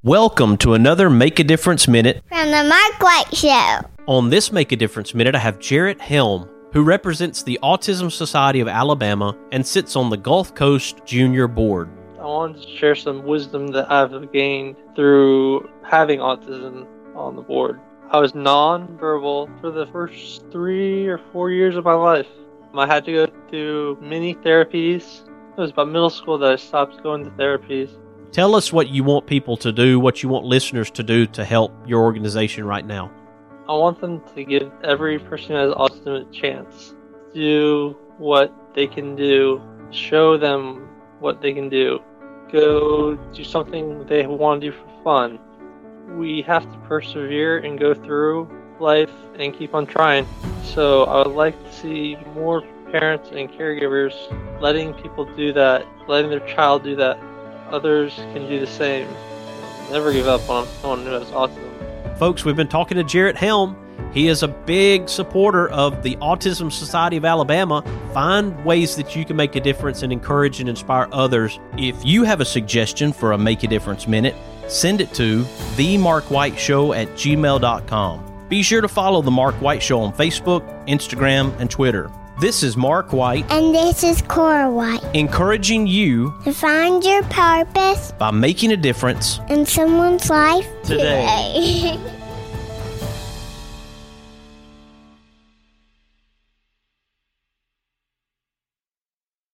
Welcome to another Make a Difference Minute from the Mark White Show. On this Make a Difference Minute, I have Jarrett Helm, who represents the Autism Society of Alabama and sits on the Gulf Coast Junior Board. I wanted to share some wisdom that I've gained through having autism on the board. I was nonverbal for the first 3 or 4 years of my life. I had to go to many therapies. It was about middle school that I stopped going to therapies. Tell us what you want people to do, what you want listeners to do to help your organization right now. I want them to give every person who has autism a chance. Do what they can do. Show them what they can do. Go do something they want to do for fun. We have to persevere and go through life and keep on trying. So I would like to see more parents and caregivers letting people do that, letting their child do that. Others can do the same. Never give up on someone who has autism. Folks, we've been talking to Jarrett Helm. He is a big supporter of the Autism Society of Alabama. Find ways that you can make a difference and encourage and inspire others. If you have a suggestion for a Make a Difference Minute, send it to themarkwhiteshow@gmail.com. Be sure to follow The Mark White Show on Facebook, Instagram, and Twitter. This is Mark White. And this is Cora White. Encouraging you to find your purpose by making a difference in someone's life today.